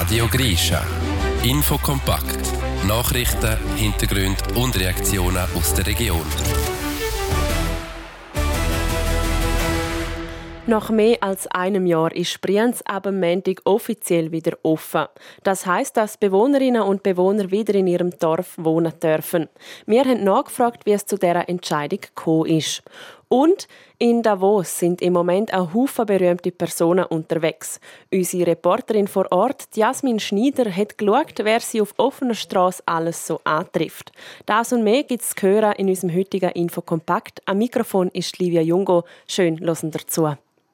Radio Grischa. Infokompakt. Nachrichten, Hintergründe und Reaktionen aus der Region. Nach mehr als einem Jahr ist Brienz ab dem Montag offiziell wieder offen. Das heisst, dass Bewohnerinnen und Bewohner wieder in ihrem Dorf wohnen dürfen. Wir haben nachgefragt, wie es zu dieser Entscheidung gekommen ist. Und in Davos sind im Moment auch Haufen berühmte Personen unterwegs. Unsere Reporterin vor Ort, Jasmin Schneider, hat geschaut, wer sie auf offener Straße alles so antrifft. Das und mehr gibt es zu hören in unserem heutigen Infokompakt. Am Mikrofon ist Livia Jungo. Schön, hören dazu.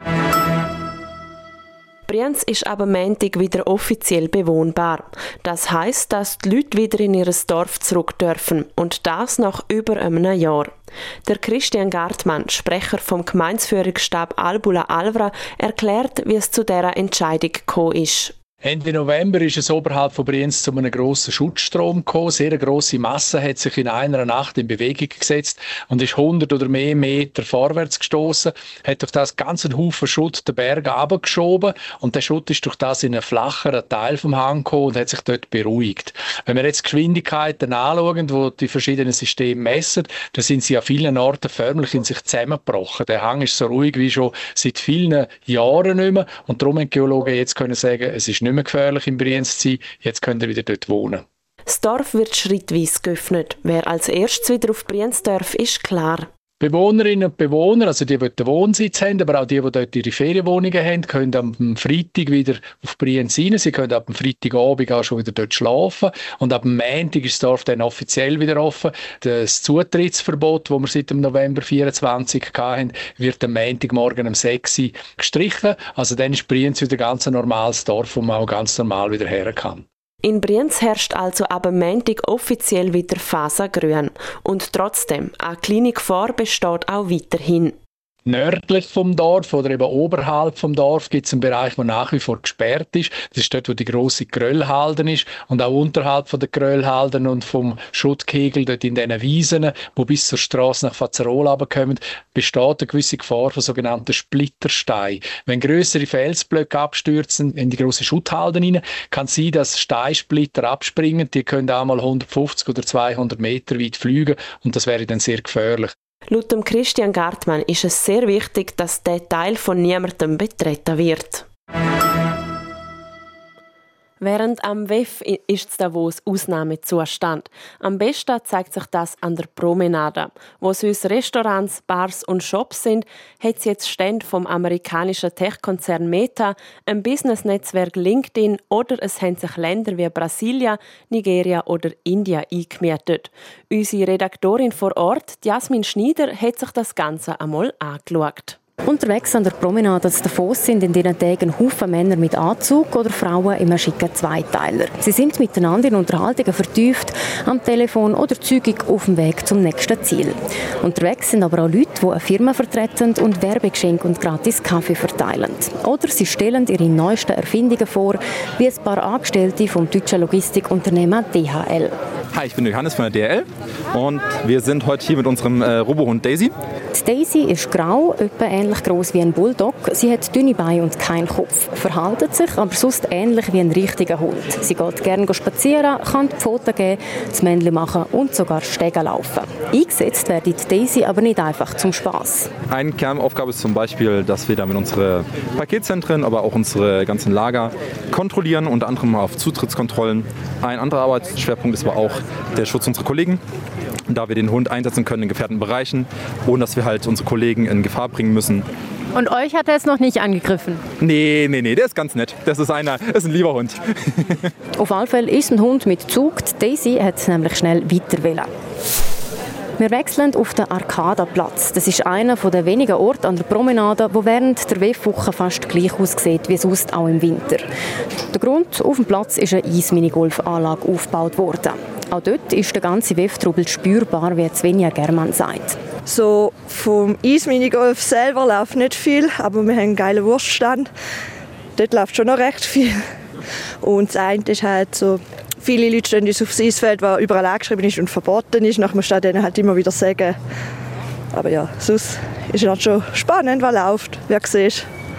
Brienz ist ab Montag wieder offiziell bewohnbar. Das heisst, dass die Leute wieder in ihr Dorf zurück dürfen. Und das nach über einem Jahr. Der Christian Gartmann, Sprecher vom Gemeindeführungsstab Albula-Alvra, erklärt, wie es zu dieser Entscheidung gekommen ist. Ende November ist es oberhalb von Brienz zu einem grossen Schutzstrom gekommen. Sehr eine grosse Masse hat sich in einer Nacht in Bewegung gesetzt und ist 100 oder mehr Meter vorwärts gestoßen, hat durch das ganzen Haufen Schutt den Berg runtergeschoben und der Schutt ist durch das in einen flacheren Teil vom Hang gekommen und hat sich dort beruhigt. Wenn wir jetzt Geschwindigkeiten anschauen, wo die verschiedenen Systeme messen, dann sind sie an vielen Orten förmlich in sich zusammengebrochen. Der Hang ist so ruhig wie schon seit vielen Jahren nicht mehr und darum haben die Geologen jetzt können sagen, es ist nicht mehr gefährlich in Brienz zu sein, jetzt könnt ihr wieder dort wohnen. Das Dorf wird schrittweise geöffnet. Wer als erstes wieder auf Brienz darf, ist klar. Bewohnerinnen und Bewohner, also die den Wohnsitz haben, aber auch die dort ihre Ferienwohnungen haben, können am Freitag wieder auf Brienz rein. Sie können ab dem Freitagabend auch schon wieder dort schlafen. Und ab dem Montag ist das Dorf dann offiziell wieder offen. Das Zutrittsverbot, das wir seit dem November 24 hatten, wird am Montagmorgen um 6 Uhr gestrichen. Also dann ist Brienz wieder ganz ein normales Dorf, wo man auch ganz normal wieder her kann. In Brienz herrscht also ab dem Montag offiziell wieder Fasagrün. Und trotzdem, eine kleine Gefahr besteht auch weiterhin. Nördlich vom Dorf oder eben oberhalb vom Dorf gibt es einen Bereich, der nach wie vor gesperrt ist. Das ist dort, wo die grosse Gröllhalde ist. Und auch unterhalb von der Gröllhalden und vom Schuttkegel dort in diesen Wiesen, die bis zur Strasse nach Fazerol runterkommen, besteht eine gewisse Gefahr von sogenannten Splittersteinen. Wenn grössere Felsblöcke abstürzen in die grosse Schutthalde rein, kann es sein, dass Steinsplitter abspringen. Die können auch mal 150 oder 200 Meter weit fliegen und das wäre dann sehr gefährlich. Laut dem Christian Gartmann ist es sehr wichtig, dass der Teil von niemandem betreten wird. Während am WEF ist es Davos Ausnahmezustand. Am besten zeigt sich das an der Promenade. Wo sonst Restaurants, Bars und Shops sind, hat es jetzt Stände vom amerikanischen Tech-Konzern Meta, ein Business-Netzwerk LinkedIn oder es haben sich Länder wie Brasilien, Nigeria oder India eingemietet. Unsere Redaktorin vor Ort, Jasmin Schneider, hat sich das Ganze einmal angeschaut. Unterwegs an der Promenade zu Davos sind in diesen Tagen Haufen Männer mit Anzug oder Frauen im schicken Zweiteiler. Sie sind miteinander in Unterhaltungen vertieft, am Telefon oder zügig auf dem Weg zum nächsten Ziel. Unterwegs sind aber auch Leute, die eine Firma vertreten und Werbegeschenke und gratis Kaffee verteilen. Oder sie stellen ihre neuesten Erfindungen vor, wie ein paar Angestellte vom deutschen Logistikunternehmen DHL. Hi, ich bin Johannes von der DHL und wir sind heute hier mit unserem Robohund Daisy. Die Daisy ist grau, etwa ähnlich groß wie ein Bulldog. Sie hat dünne Beine und keinen Kopf, verhält sich aber sonst ähnlich wie ein richtiger Hund. Sie geht gerne spazieren, kann die Pfoten geben, das Männchen machen und sogar Stegen laufen. Eingesetzt wird die Daisy aber nicht einfach zum Spaß. Eine Kernaufgabe ist zum Beispiel, dass wir damit unsere Paketzentren, aber auch unsere ganzen Lager kontrollieren, unter anderem auf Zutrittskontrollen. Ein anderer Arbeitsschwerpunkt ist aber auch der Schutz unserer Kollegen, da wir den Hund einsetzen können in gefährdeten Bereichen, ohne dass wir halt unsere Kollegen in Gefahr bringen müssen. Und euch hat er jetzt noch nicht angegriffen? Nee, der ist ganz nett. Das ist ein lieber Hund. Auf alle Fälle ist ein Hund mit Zug. Die Daisy hat nämlich schnell weiter wollen. Wir wechseln auf den Arcada-Platz. Das ist einer der wenigen Orte an der Promenade, wo während der WEF-Woche fast gleich aussieht wie sonst auch im Winter. Der Grund: auf dem Platz ist eine Eisminigolfanlage aufgebaut worden. Auch dort ist der ganze WEF-Trubel spürbar, wie Svenja Germann sagt. So vom Eisminigolf selber läuft nicht viel, aber wir haben einen geilen Wurststand. Dort läuft schon noch recht viel. Und das eine ist halt so, viele Leute stehen uns aufs Eisfeld, das überall angeschrieben ist und verboten ist. Man muss denen halt immer wieder sagen. Aber ja, sonst ist es halt schon spannend, was läuft, wie du siehst.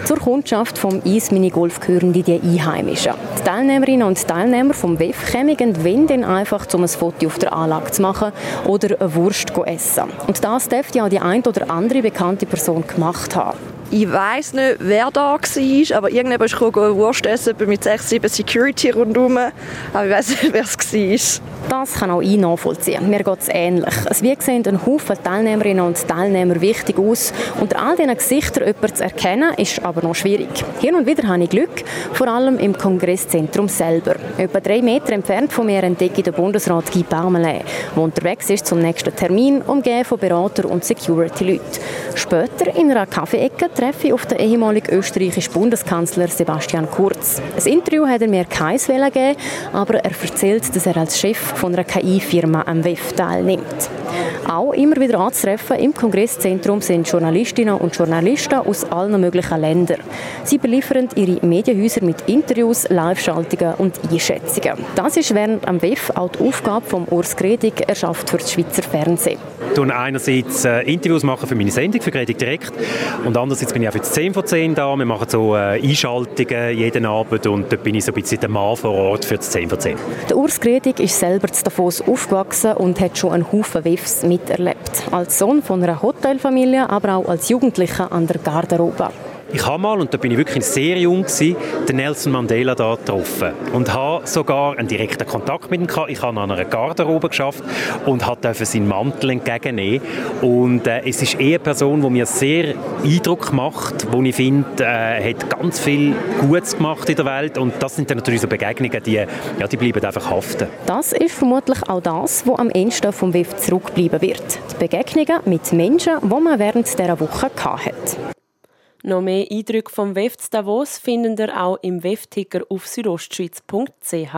Zur Kundschaft vom Eisminigolf gehören die Einheimischen. Die Teilnehmerinnen und Teilnehmer vom WEF kommen, wenn dann einfach, um ein Foto auf der Anlage zu machen oder eine Wurst zu essen. Und das dürfte ja die ein oder andere bekannte Person gemacht haben. Ich weiss nicht, wer da war, aber irgendjemand ist gekommen, Wurst essen mit 6-7 Security rundherum. Aber ich weiss nicht, wer es war. Das kann auch ich nachvollziehen. Mir geht es ähnlich. Wie sehen ein Haufen Teilnehmerinnen und Teilnehmer wichtig aus. Unter all diesen Gesichtern jemanden zu erkennen, ist aber noch schwierig. Hin und wieder habe ich Glück, vor allem im Kongresszentrum selber. Etwa 3 Meter entfernt von mir entdecke ich den Bundesrat Guy Parmelin, der unterwegs ist zum nächsten Termin, umgeben von Beratern und Security-Leuten. Später in einer Kaffeeecke treffe ich auf den ehemaligen österreichischen Bundeskanzler Sebastian Kurz. Ein Interview hat er mir keins gegeben, aber er erzählt, dass er als Chef von einer KI-Firma am WEF teilnimmt. Auch immer wieder anzutreffen im Kongresszentrum sind Journalistinnen und Journalisten aus allen möglichen Ländern. Sie beliefern ihre Medienhäuser mit Interviews, Live-Schaltungen und Einschätzungen. Das ist während am WEF auch die Aufgabe von Urs Gredig, erschafft für das Schweizer Fernsehen. Ich mache einerseits Interviews machen für meine Sendung, für Gredig direkt, und andererseits bin ich auch für das 10 von 10 da. Wir machen so Einschaltungen jeden Abend und dort bin ich so ein bisschen der Mann vor Ort für das 10 von 10. Der Urs Gredig ist selber in Davos aufgewachsen und hat schon einen Haufen WEFs miterlebt. Als Sohn von einer Hotelfamilie, aber auch als Jugendlicher an der Garderobe. Ich habe mal, und da bin ich wirklich sehr jung gewesen, den Nelson Mandela da getroffen und habe sogar einen direkten Kontakt mit ihm gehabt. Ich habe an einer Garderobe geschafft und durfte seinen Mantel entgegennehmen. Und es ist eher eine Person, die mir sehr Eindruck macht, wo ich finde, hat ganz viel Gutes gemacht in der Welt. Und das sind dann natürlich so Begegnungen, die bleiben einfach haften. Das ist vermutlich auch das, was am Ende vom WEF zurückbleiben wird. Die Begegnungen mit Menschen, die man während dieser Woche hatte. Noch mehr Eindrücke vom WEF zu Davos finden ihr auch im WEF-Ticker auf südostschweiz.ch.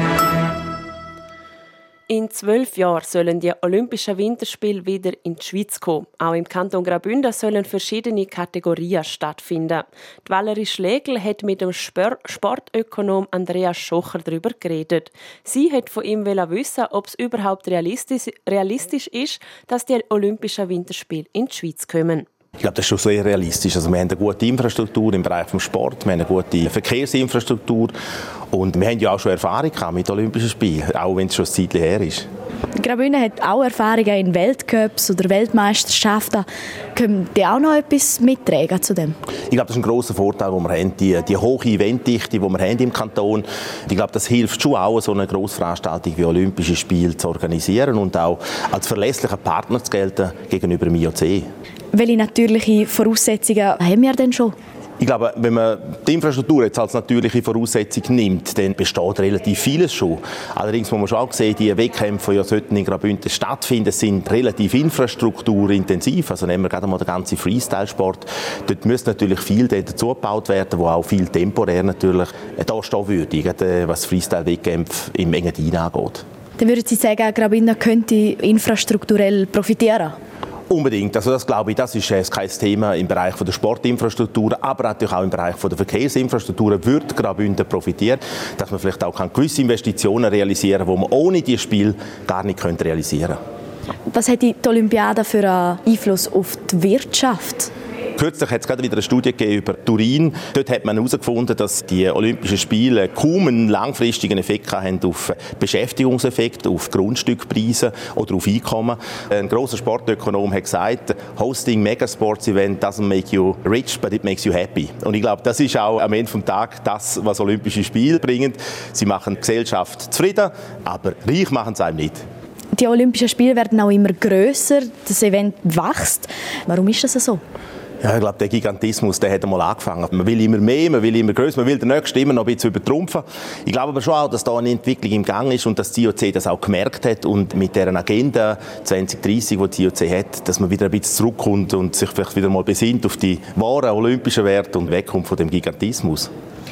In 12 Jahren sollen die Olympischen Winterspiele wieder in die Schweiz kommen. Auch im Kanton Graubünden sollen verschiedene Kategorien stattfinden. Die Valerie Schlegel hat mit dem Sportökonom Andreas Schocher darüber geredet. Sie hat von ihm wissen, ob es überhaupt realistisch ist, dass die Olympischen Winterspiele in die Schweiz kommen. Ich glaube, das ist schon sehr realistisch. Also wir haben eine gute Infrastruktur im Bereich des Sports, wir haben eine gute Verkehrsinfrastruktur und wir haben ja auch schon Erfahrung mit Olympischen Spielen, auch wenn es schon ein Zeitchen her ist. Graubünden hat auch Erfahrungen in Weltcups oder Weltmeisterschaften. Können die auch noch etwas mittragen zu dem? Ich glaube, das ist ein grosser Vorteil, den wir haben. Die hohe Eventdichte, die wir haben im Kanton. Ich glaube, das hilft schon auch, so eine Grossveranstaltung wie Olympische Spiele zu organisieren und auch als verlässlicher Partner zu gelten gegenüber dem IOC. Welche natürliche Voraussetzungen haben wir denn schon? Ich glaube, wenn man die Infrastruktur jetzt als natürliche Voraussetzung nimmt, dann besteht relativ vieles schon. Allerdings muss man schon auch sehen, die Wettkämpfe, die ja sollten in Graubünden stattfinden, sind relativ infrastrukturintensiv. Also nehmen wir gerade mal den ganzen Freestyle-Sport. Dort müsste natürlich viel dazu gebaut werden, wo auch viel temporär natürlich da stehen würde, gerade was Freestyle-Wettkämpfe im Engadin angeht. Dann würden Sie sagen, Graubünden könnte infrastrukturell profitieren? Unbedingt. Also das glaube ich, das ist kein Thema im Bereich der Sportinfrastruktur, aber natürlich auch im Bereich der Verkehrsinfrastruktur wird Graubünden profitieren, dass man vielleicht auch gewisse Investitionen realisieren kann, die man ohne dieses Spiel gar nicht realisieren könnte. Was hat die Olympiade für einen Einfluss auf die Wirtschaft? Kürzlich hat es gerade wieder eine Studie gegeben über Turin. Dort hat man herausgefunden, dass die Olympischen Spiele kaum einen langfristigen Effekt haben auf Beschäftigungseffekt, auf Grundstückpreise oder auf Einkommen. Ein grosser Sportökonom hat gesagt, hosting Megasports-Event doesn't make you rich, but it makes you happy. Und ich glaube, das ist auch am Ende des Tages das, was Olympische Spiele bringen. Sie machen die Gesellschaft zufrieden, aber reich machen sie einem nicht. Die Olympischen Spiele werden auch immer grösser, das Event wächst. Warum ist das so? Ja, ich glaube, der Gigantismus, der hat einmal angefangen. Man will immer mehr, man will immer grösser, man will den Nächsten immer noch ein bisschen übertrumpfen. Ich glaube aber schon auch, dass da eine Entwicklung im Gang ist und dass die IOC das auch gemerkt hat und mit deren Agenda 2030, die IOC hat, dass man wieder ein bisschen zurückkommt und sich vielleicht wieder mal besinnt auf die wahren olympischen Werte und wegkommt von dem Gigantismus.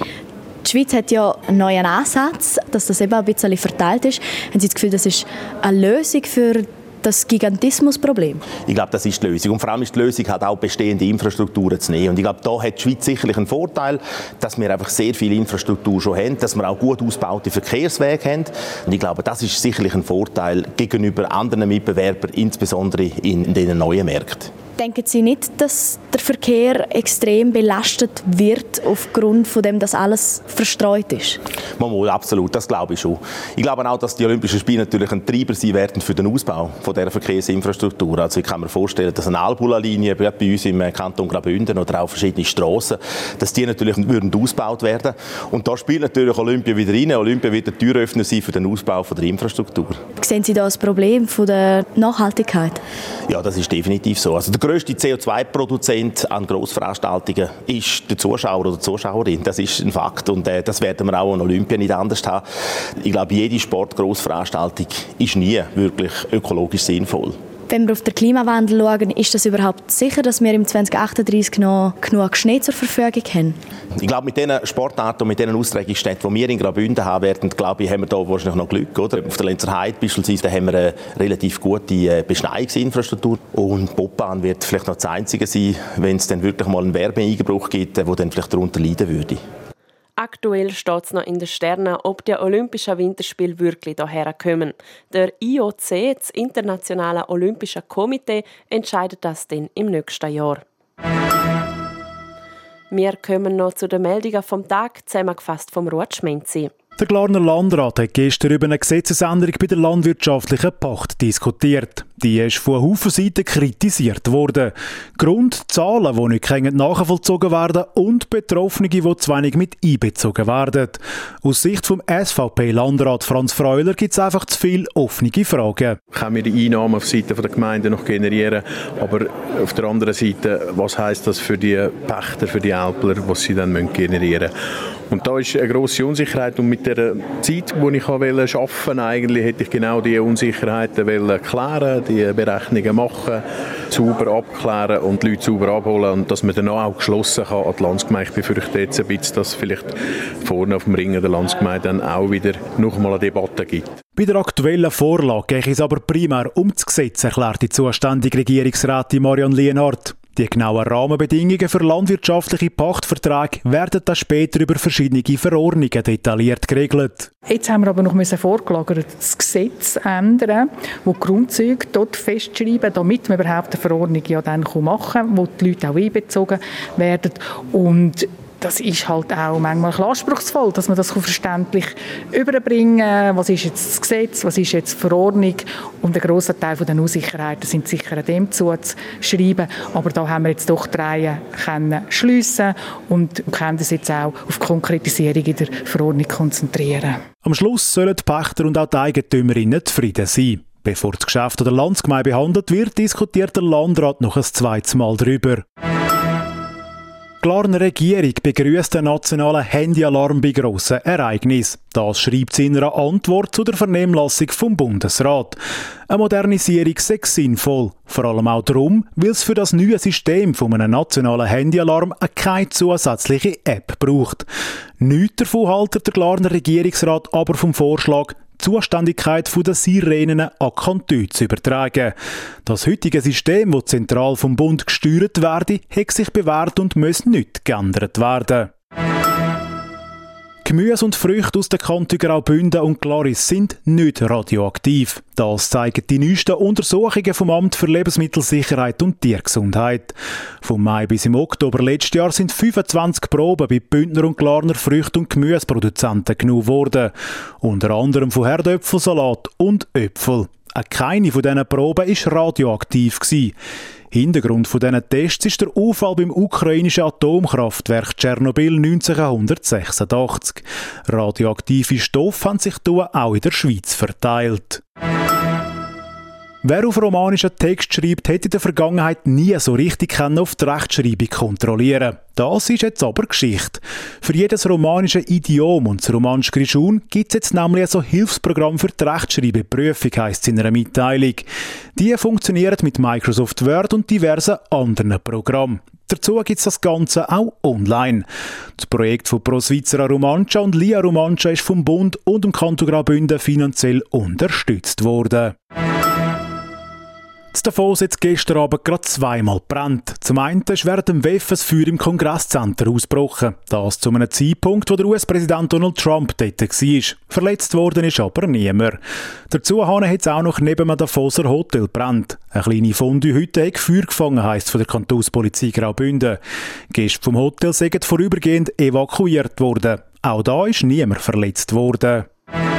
Die Schweiz hat ja einen neuen Ansatz, dass das eben ein bisschen verteilt ist. Haben Sie das Gefühl, das ist eine Lösung für das Gigantismusproblem? Ich glaube, das ist die Lösung. Und vor allem ist die Lösung, halt auch bestehende Infrastrukturen zu nehmen. Und ich glaube, da hat die Schweiz sicherlich einen Vorteil, dass wir einfach sehr viel Infrastruktur schon haben, dass wir auch gut ausgebaute Verkehrswege haben. Und ich glaube, das ist sicherlich ein Vorteil gegenüber anderen Mitbewerbern, insbesondere in diesen neuen Märkten. Denken Sie nicht, dass der Verkehr extrem belastet wird, aufgrund von dem, dass alles verstreut ist? Absolut, das glaube ich schon. Ich glaube auch, dass die Olympischen Spiele natürlich ein Treiber sein werden für den Ausbau von dieser Verkehrsinfrastruktur. Also ich kann mir vorstellen, dass eine Albula-Linie bei uns im Kanton Graubünden oder auch verschiedene Strassen, dass die natürlich würden ausgebaut werden. Und da spielt natürlich Olympia wieder rein. Olympia wird der Türöffner sein für den Ausbau von der Infrastruktur. Sehen Sie da das Problem von der Nachhaltigkeit? Ja, das ist definitiv so. Also der grösste CO2-Produzent an Grossveranstaltungen ist der Zuschauer oder die Zuschauerin. Das ist ein Fakt und das werden wir auch an Olympia nicht anders haben. Ich glaube, jede Sportgrossveranstaltung ist nie wirklich ökologisch sinnvoll. Wenn wir auf den Klimawandel schauen, ist das überhaupt sicher, dass wir im 2038 noch genug Schnee zur Verfügung haben? Ich glaube, mit diesen Sportarten und mit diesen Austragungsstätten, die wir in Graubünden haben werden, glaube ich, haben wir da wahrscheinlich noch Glück. Oder? Auf der Lenzer Heide beispielsweise, da haben wir eine relativ gute Beschneiungsinfrastruktur. Und Bobbahn wird vielleicht noch das Einzige sein, wenn es dann wirklich mal einen Wärmeeinbruch gibt, der dann vielleicht darunter leiden würde. Aktuell steht es noch in den Sternen, ob die Olympischen Winterspiele wirklich hierher kommen. Der IOC, das Internationale Olympische Komitee, entscheidet das dann im nächsten Jahr. Wir kommen noch zu den Meldungen vom Tag, zusammengefasst vom Ruud Schmenzi. Der Glarner Landrat hat gestern über eine Gesetzesänderung bei der landwirtschaftlichen Pacht diskutiert. Die ist von Haufen Seiten kritisiert worden. Grund, Zahlen, die nicht nachvollzogen werden und Betroffene, die zu wenig mit einbezogen werden. Aus Sicht vom SVP-Landrat Franz Freuler gibt es einfach zu viele offene Fragen. Können wir die Einnahmen auf Seite der Gemeinden noch generieren? Aber auf der anderen Seite, was heisst das für die Pächter, für die Älpler, was sie dann generieren müssen? Und da ist eine grosse Unsicherheit und mit der Zeit, die ich arbeiten wollte, eigentlich hätte ich genau diese Unsicherheiten klären, die Berechnungen machen, sauber abklären und die Leute sauber abholen und dass man dann auch geschlossen kann an die Landsgemeinde. Ich befürchte jetzt ein bisschen, dass es vielleicht vorne auf dem Ring der Landsgemeinde dann auch wieder noch mal eine Debatte gibt. Bei der aktuellen Vorlage geht es aber primär um das Gesetz, erklärt die zuständige Regierungsrätin Marion Lienhardt. Die genauen Rahmenbedingungen für landwirtschaftliche Pachtverträge werden dann später über verschiedene Verordnungen detailliert geregelt. Jetzt haben wir aber noch vorgelagert das Gesetz ändern, wo die Grundzüge dort festschreiben, damit wir überhaupt eine Verordnung ja dann machen kann, wo die Leute auch einbezogen werden. Und das ist halt auch manchmal anspruchsvoll, dass man das verständlich überbringen kann. Was ist jetzt das Gesetz, was ist jetzt die Verordnung? Und ein grosser Teil der Unsicherheiten sind sicher an dem zuzuschreiben. Aber da haben wir jetzt doch die Reihe schliessen und können das jetzt auch auf die Konkretisierung in der Verordnung konzentrieren. Am Schluss sollen die Pächter und auch die Eigentümerinnen zufrieden sein. Bevor das Geschäft der Landsgemeinde behandelt wird, diskutiert der Landrat noch ein zweites Mal darüber. Die Glarner Regierung begrüsst den nationalen Handyalarm bei grossen Ereignissen. Das schreibt sie in einer Antwort zu der Vernehmlassung vom Bundesrat. Eine Modernisierung sei sinnvoll. Vor allem auch darum, weil es für das neue System von einem nationalen Handyalarm keine zusätzliche App braucht. Nichts davon hält der Glarner Regierungsrat aber vom Vorschlag, die Zuständigkeit der Sirenen an Kantone zu übertragen. Das heutige System, das zentral vom Bund gesteuert werde, hat sich bewährt und muss nicht geändert werden. Gemüse und Früchte aus den Kantonen Graubünden und Glaris sind nicht radioaktiv. Das zeigen die neuesten Untersuchungen vom Amt für Lebensmittelsicherheit und Tiergesundheit. Vom Mai bis im Oktober letztes Jahr sind 25 Proben bei Bündner und Glarner Früchte- und Gemüseproduzenten genommen worden. Unter anderem von Herdöpfelsalat und Äpfel. Keine von diesen Proben war radioaktiv. Hintergrund von diesen Tests ist der Unfall beim ukrainischen Atomkraftwerk Tschernobyl 1986. Radioaktive Stoffe haben sich hier auch in der Schweiz verteilt. Wer auf romanischen Text schreibt, hätte in der Vergangenheit nie so richtig auf die Rechtschreibung kontrollieren. Das ist jetzt aber Geschichte. Für jedes romanische Idiom und das romanische Grischun gibt es jetzt nämlich ein Hilfsprogramm für die Rechtschreibprüfung, heisst es in einer Mitteilung. Die funktionieren mit Microsoft Word und diversen anderen Programmen. Dazu gibt es das Ganze auch online. Das Projekt von Pro Svizzera Romancia und Lia Romancia ist vom Bund und dem Kanton Graubünden finanziell unterstützt worden. In Davos hat es gestern Abend gerade zweimal gebrannt. Zum einen ist während dem WEF ein Feuer im Kongresscenter ausgebrochen. Das zu einem Zeitpunkt, wo der US-Präsident Donald Trump dort war. Verletzt worden ist aber niemand. Dazu hat es auch noch neben dem Davoser Hotel gebrannt. Eine kleine Fondue-Hütte hat Feuer gefangen, heisst von der Kantonspolizei Graubünden. Gäste vom Hotel sind vorübergehend evakuiert worden. Auch da ist niemand verletzt worden.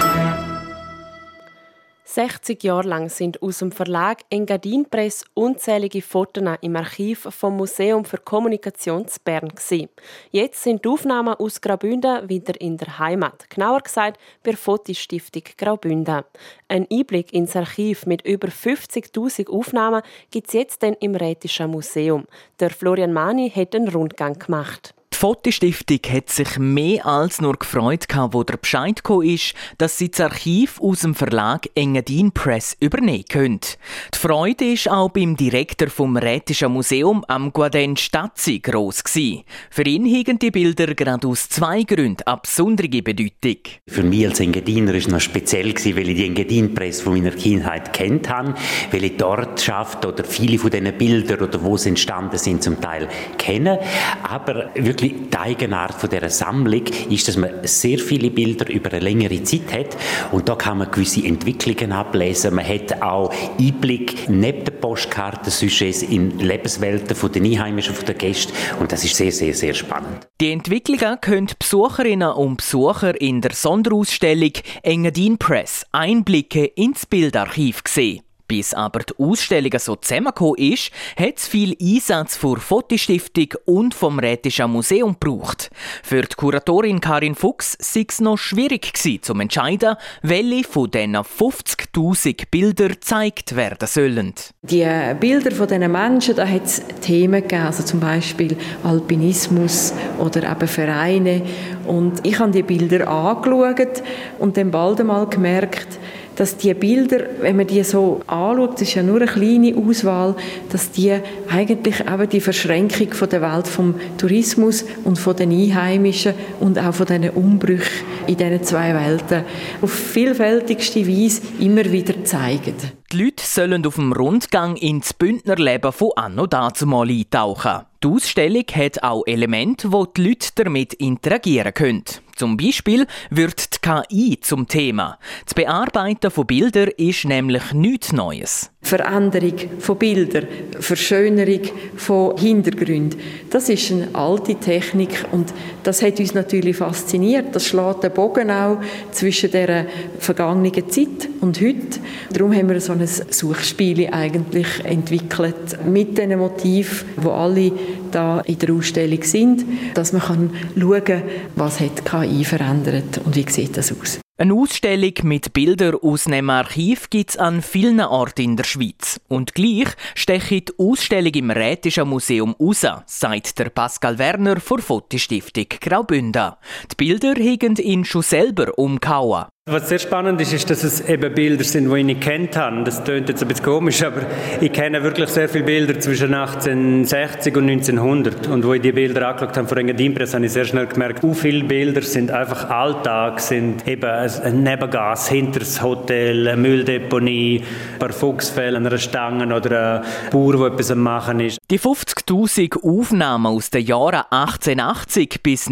60 Jahre lang sind aus dem Verlag Engadin Press unzählige Fotos im Archiv vom Museum für Kommunikation zu Bern gewesen. Jetzt sind die Aufnahmen aus Graubünden wieder in der Heimat, genauer gesagt bei der Fotostiftung Graubünden. Ein Einblick ins Archiv mit über 50'000 Aufnahmen gibt es jetzt dann im Rätischen Museum. Der Florian Mani hat einen Rundgang gemacht. Die Fotostiftung hat sich mehr als nur gefreut, wo der Bescheid gekommen ist, dass sie das Archiv aus dem Verlag Engadin Press übernehmen können. Die Freude war auch beim Direktor vom Rätischen Museum am Guaden Stazzi gross gewesen. Für ihn hegen die Bilder gerade aus 2 Gründen eine besondere Bedeutung. Für mich als Engadiner war es noch speziell, weil ich die Engadin Press von meiner Kindheit kennt habe, weil ich dort schaffe oder viele von diesen Bildern oder wo sie entstanden sind zum Teil kenne. Aber wirklich die Eigenart von dieser Sammlung ist, dass man sehr viele Bilder über eine längere Zeit hat und da kann man gewisse Entwicklungen ablesen. Man hat auch Einblick neben den Postkarten, Sujets in Lebenswelten von den Einheimischen, von den Gästen und das ist sehr, sehr, sehr spannend. Die Entwicklungen können Besucherinnen und Besucher in der Sonderausstellung Engadin Press Einblicke ins Bildarchiv sehen. Bis aber die Ausstellung so zusammengekommen ist, hat es viel Einsatz von der Fotostiftung und vom Rätischen Museum gebraucht. Für die Kuratorin Karin Fuchs war es noch schwierig zu entscheiden, welche von diesen 50'000 Bildern gezeigt werden sollen. Die Bilder von diesen Menschen, da hat es Themen gegeben, also zum Beispiel Alpinismus oder eben Vereine. Und ich habe die Bilder angeschaut und dann bald einmal gemerkt, dass die Bilder, wenn man die so anschaut, das ist ja nur eine kleine Auswahl, dass die eigentlich eben die Verschränkung von der Welt vom Tourismus und von den Einheimischen und auch von diesen Umbrüchen in diesen 2 Welten auf vielfältigste Weise immer wieder zeigen. Die Leute sollen auf dem Rundgang ins Bündnerleben von anno dazumal eintauchen. Die Ausstellung hat auch Elemente, wo die Leute damit interagieren können. Zum Beispiel wird die KI zum Thema. Das Bearbeiten von Bildern ist nämlich nichts Neues. Veränderung von Bildern, Verschönerung von Hintergründen, das ist eine alte Technik und das hat uns natürlich fasziniert. Das schlägt den Bogen auch zwischen der vergangenen Zeit und heute. Darum haben wir so ein Suchspiel eigentlich entwickelt mit den Motiven, die alle da in der Ausstellung sind, dass man schauen kann, was hat die KI verändert und wie sieht das aus. Eine Ausstellung mit Bildern aus dem Archiv gibt es an vielen Orten in der Schweiz. Und gleich steche die Ausstellung im Rätischen Museum raus, sagt der Pascal Werner von Fotostiftung Graubünden. Die Bilder haben ihn schon selber umgehauen. Was sehr spannend ist, ist, dass es eben Bilder sind, die ich nicht kennt habe. Das klingt jetzt ein bisschen komisch, aber ich kenne wirklich sehr viele Bilder zwischen 1860 und 1900. Und wo ich die Bilder angeschaut habe von Engadin Press, habe ich sehr schnell gemerkt, wie viele Bilder sind einfach Alltag, sind eben ein Nebengas hinter das Hotel, eine Mülldeponie, ein paar Fuchsfälle an einer Stange oder ein Bauer, der etwas am Machen ist. Die 50'000 Aufnahmen aus den Jahren 1880 bis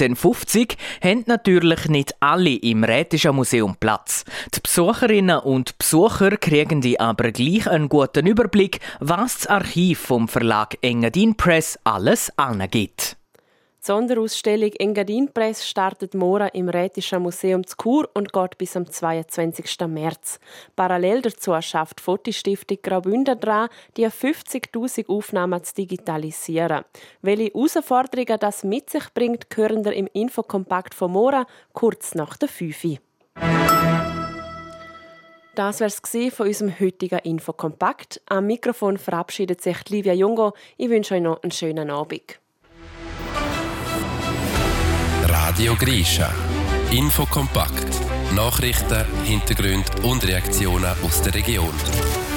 1950 haben natürlich nicht alle im Rätischen Museum Platz. Die Besucherinnen und Besucher kriegen die aber gleich einen guten Überblick, was das Archiv vom Verlag Engadin Press alles angibt. Die Sonderausstellung Engadin Press startet morgen im Rätischen Museum zu Chur und geht bis am 22. März. Parallel dazu schafft die Fotostiftung Graubünden daran, die 50'000 Aufnahmen zu digitalisieren. Welche Herausforderungen das mit sich bringt, hören wir im Infokompakt von morgen, kurz nach der 5. Das war es von unserem heutigen Infokompakt. Am Mikrofon verabschiedet sich Livia Jungo. Ich wünsche euch noch einen schönen Abend. Radio Grisha. Infokompakt. Nachrichten, Hintergründe und Reaktionen aus der Region.